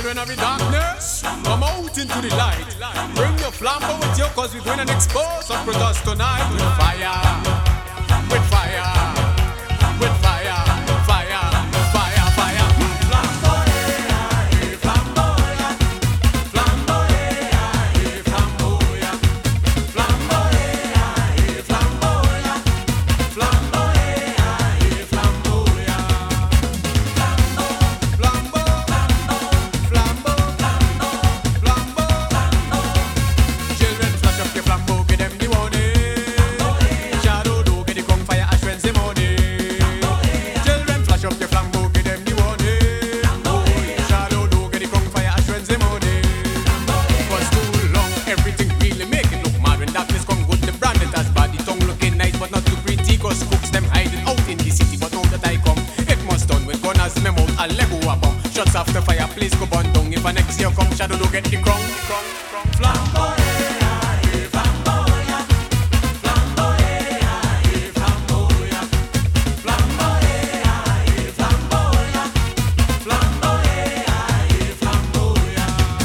Children of the darkness, come out into the light. Bring your flambeau with you, cause we're going to expose some protest tonight. With fire, with fire, with fire, fire, fire, fire. Flamboya, flamboya, flamboya, flamboya, flamboya, flamboya, flamboya, flamboya. Shots off the fire, please go burn down. If an next year come, shadow do get the crown. Flamboya, flamboya, flamboya, flamboya, flamboya, flamboya, flamboya, flamboya.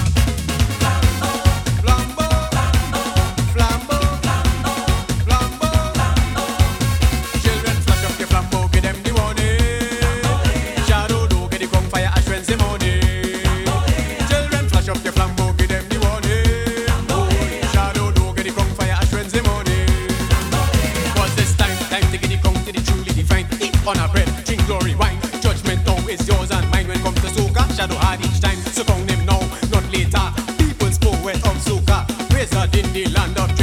Flambo, flambo, flambo, flambo. Children flash up your flambo, give them the warning. Shadow do get the crown fire. Children flash up your flambeau, give them the warning. Shadow do get the crown fire, ash the morning. Was this time to get the crown to the truly divine. Eat on a bread, drink glory wine. Judgment now is yours and mine. When comes to soca, shadow hard each time. So crown them now, not later. People's poet of soca, wizard in the land of